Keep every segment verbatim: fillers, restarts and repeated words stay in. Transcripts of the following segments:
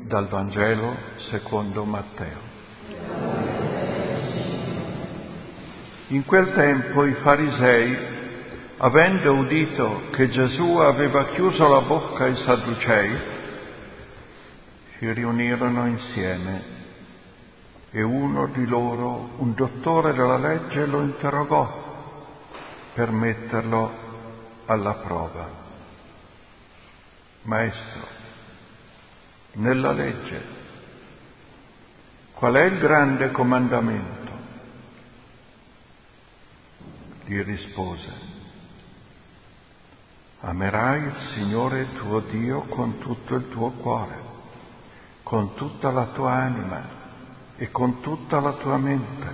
Dal Vangelo secondo Matteo. In quel tempo i farisei, avendo udito che Gesù aveva chiuso la bocca ai Sadducei, si riunirono insieme e uno di loro, un dottore della legge, lo interrogò per metterlo alla prova. Maestro, nella legge, qual è il grande comandamento? Gli rispose: amerai il Signore tuo Dio con tutto il tuo cuore, con tutta la tua anima e con tutta la tua mente.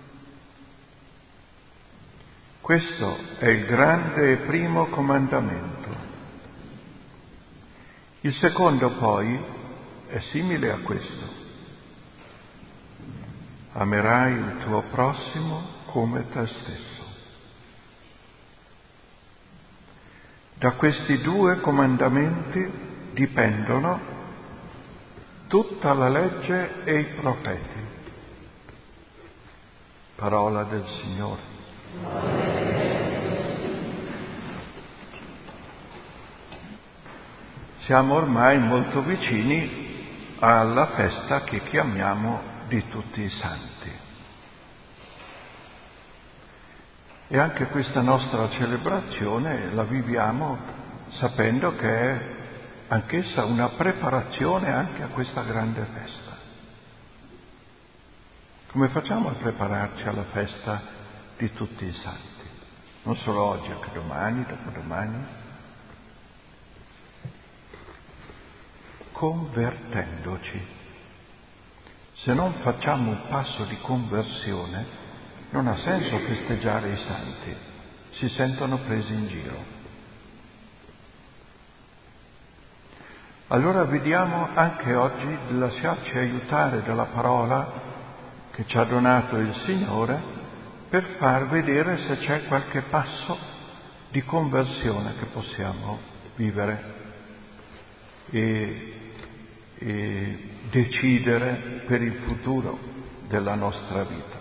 Questo è il grande e primo comandamento. Il secondo poi è simile a questo: amerai il tuo prossimo come te stesso. Da questi due comandamenti dipendono tutta la legge e i profeti. Parola del Signore. Siamo ormai molto vicini alla festa che chiamiamo di tutti i santi. E anche questa nostra celebrazione la viviamo sapendo che è anch'essa una preparazione anche a questa grande festa. Come facciamo a prepararci alla festa di tutti i santi? Non solo oggi, anche domani, dopodomani. Convertendoci. Se non facciamo un passo di conversione, non ha senso festeggiare i santi, si sentono presi in giro. Allora vediamo anche oggi di lasciarci aiutare dalla parola che ci ha donato il Signore per far vedere se c'è qualche passo di conversione che possiamo vivere e e decidere per il futuro della nostra vita.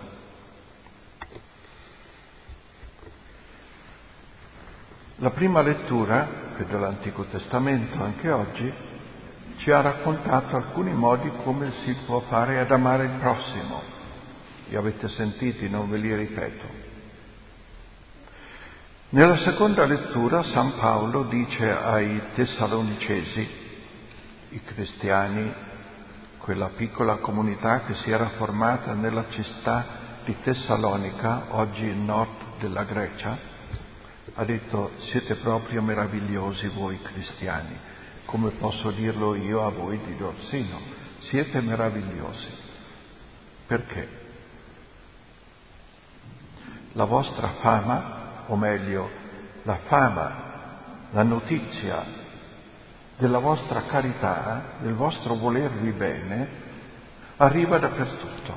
La prima lettura, che dell'Antico Testamento anche oggi, ci ha raccontato alcuni modi come si può fare ad amare il prossimo. Li avete sentiti, non ve li ripeto. Nella seconda lettura San Paolo dice ai Tessalonicesi, i cristiani, quella piccola comunità che si era formata nella città di Tessalonica, oggi il nord della Grecia, ha detto: siete proprio meravigliosi voi cristiani, come posso dirlo io a voi di Dorsino, siete meravigliosi. Perché? La vostra fama, o meglio, la fama, la notizia della vostra carità, del vostro volervi bene, arriva dappertutto.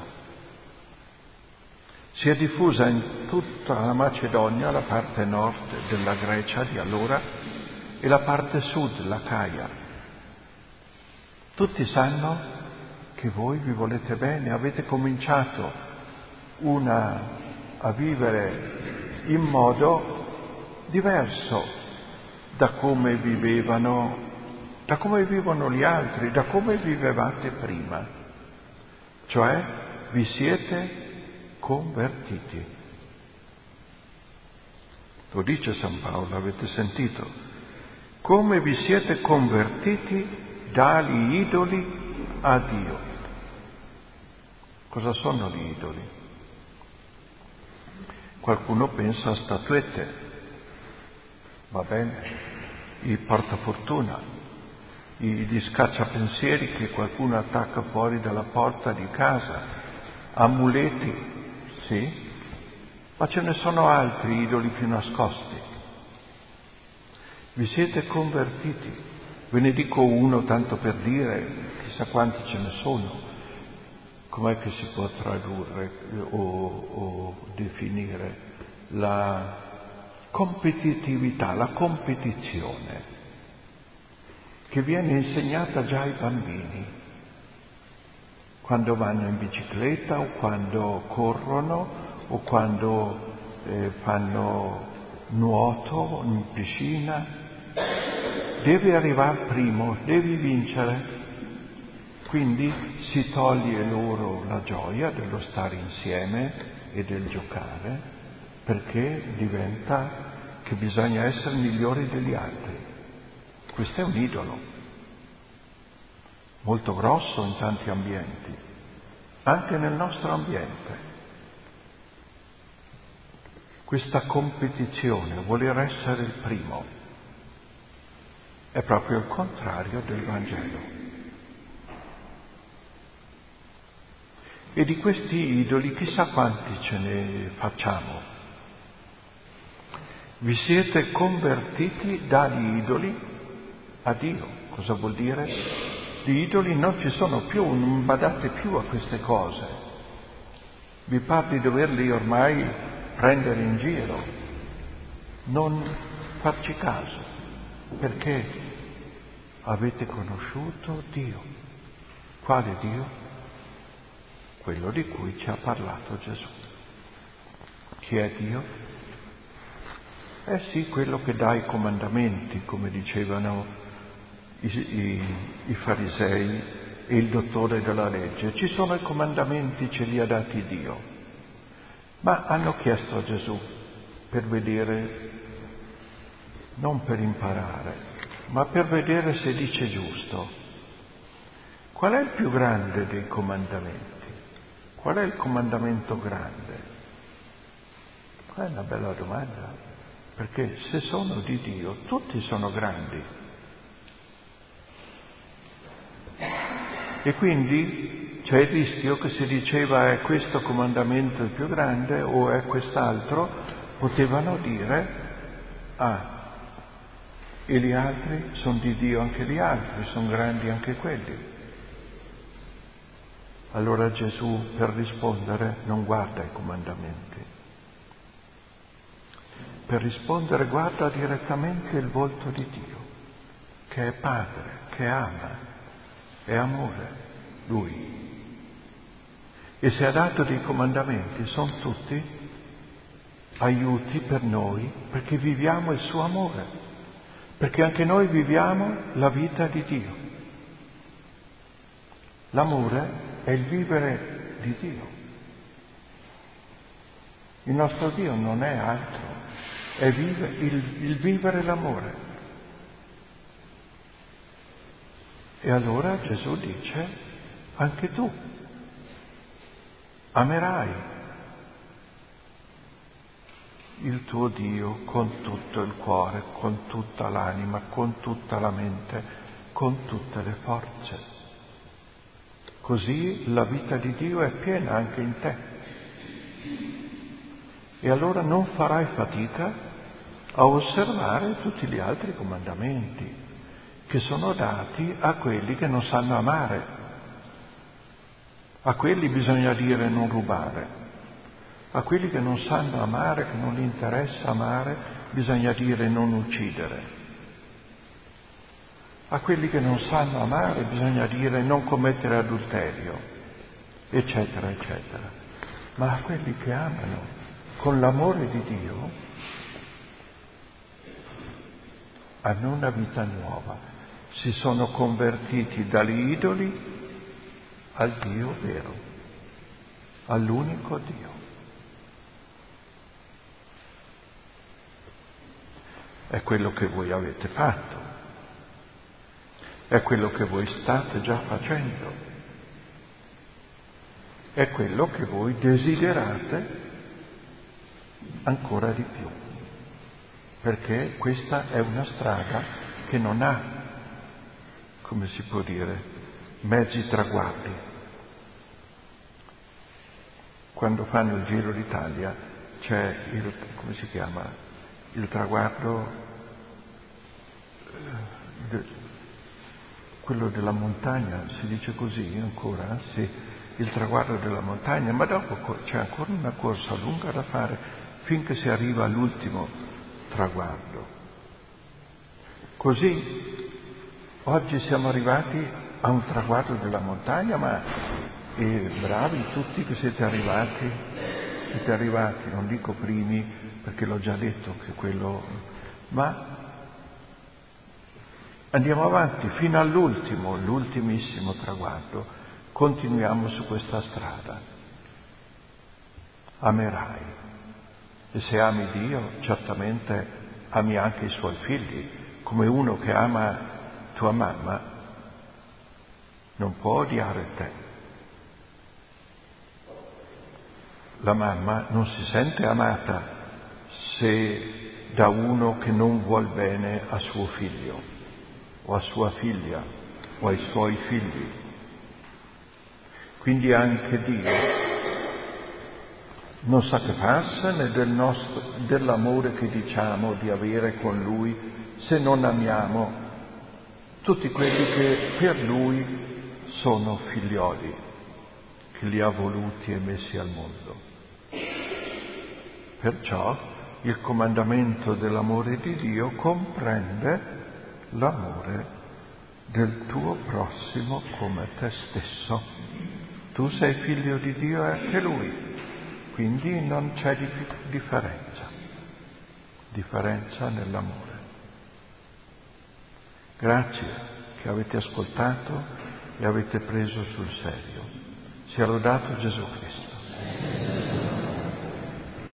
Si è diffusa in tutta la Macedonia, la parte nord della Grecia di allora, e la parte sud, l'Acaia. Tutti sanno che voi vi volete bene, avete cominciato una, a vivere in modo diverso da come vivevano da come vivono gli altri, da come vivevate prima. Cioè, vi siete convertiti. Lo dice San Paolo, avete sentito? Come vi siete convertiti dagli idoli a Dio. Cosa sono gli idoli? Qualcuno pensa a statuette, va bene, i portafortuna, gli scacciapensieri che qualcuno attacca fuori dalla porta di casa, amuleti, sì, ma ce ne sono altri idoli più nascosti. Vi siete convertiti, ve ne dico uno tanto per dire, chissà quanti ce ne sono. Com'è che si può tradurre o, o definire la competitività, la competizione, che viene insegnata già ai bambini. quando vanno in bicicletta o quando corrono o quando eh, fanno nuoto in piscina. Devi arrivare primo, devi vincere. Quindi si toglie loro la gioia dello stare insieme e del giocare, perché diventa che bisogna essere migliori degli altri. Questo è un idolo, molto grosso in tanti ambienti, anche nel nostro ambiente. Questa competizione, voler essere il primo, è proprio il contrario del Vangelo. E di questi idoli chissà quanti ce ne facciamo. Vi siete convertiti dagli idoli a Dio. Cosa vuol dire? Gli idoli non ci sono più, non badate più a queste cose. Vi pare di doverli ormai prendere in giro, non farci caso, perché avete conosciuto Dio. Quale Dio? Quello di cui ci ha parlato Gesù. Chi è Dio? Eh sì, quello che dà i comandamenti, come dicevano i, i, i farisei e il dottore della legge. Ci sono i comandamenti, ce li ha dati Dio. Ma hanno chiesto a Gesù per vedere, non per imparare, ma per vedere se dice giusto. Qual è il più grande dei comandamenti? Qual è il comandamento grande? Questa è una bella domanda, perché se sono di Dio, tutti sono grandi. E quindi c'è il rischio che si diceva è questo comandamento il più grande o è quest'altro, potevano dire, ah, e gli altri sono di Dio anche gli altri, sono grandi anche quelli. Allora Gesù, per rispondere, non guarda i comandamenti. Per rispondere guarda direttamente il volto di Dio, che è Padre, che ama, è amore, Lui. E se ha dato dei comandamenti, sono tutti aiuti per noi, perché viviamo il suo amore, perché anche noi viviamo la vita di Dio. L'amore è il vivere di Dio. Il nostro Dio non è altro, è vive, il, il vivere l'amore. E allora Gesù dice, anche tu amerai il tuo Dio con tutto il cuore, con tutta l'anima, con tutta la mente, con tutte le forze. Così la vita di Dio è piena anche in te. E allora non farai fatica a osservare tutti gli altri comandamenti che sono dati a quelli che non sanno amare. A quelli bisogna dire non rubare. A quelli che non sanno amare, che non gli interessa amare, bisogna dire non uccidere. A quelli che non sanno amare bisogna dire non commettere adulterio, eccetera, eccetera. Ma a quelli che amano con l'amore di Dio hanno una vita nuova, si sono convertiti dagli idoli al Dio vero, all'unico Dio. È quello che voi avete fatto, è quello che voi state già facendo, è quello che voi desiderate ancora di più, perché questa è una strada che non ha, come si può dire, mezzi traguardi. Quando fanno il Giro d'Italia c'è il, come si chiama, il traguardo, eh, de, quello della montagna, si dice così ancora? Sì, il traguardo della montagna, ma dopo c'è ancora una corsa lunga da fare finché si arriva all'ultimo traguardo. Così oggi siamo arrivati a un traguardo della montagna, ma E bravi tutti che siete arrivati, siete arrivati, non dico primi, perché l'ho già detto che quello, ma andiamo avanti fino all'ultimo, l'ultimissimo traguardo, continuiamo su questa strada. Amerai. E se ami Dio, certamente ami anche i suoi figli, come uno che ama tua mamma non può odiare te. La mamma non si sente amata se da uno che non vuol bene a suo figlio o a sua figlia o ai suoi figli. Quindi anche Dio non sa che farsene del nostro, dell'amore che diciamo di avere con Lui se non amiamo tutti quelli che per Lui sono figlioli, che li ha voluti e messi al mondo. Perciò il comandamento dell'amore di Dio comprende l'amore del tuo prossimo come te stesso. Tu sei figlio di Dio e anche Lui, quindi non c'è dif- differenza, differenza nell'amore. Grazie che avete ascoltato e avete preso sul serio. Sia lodato Gesù Cristo.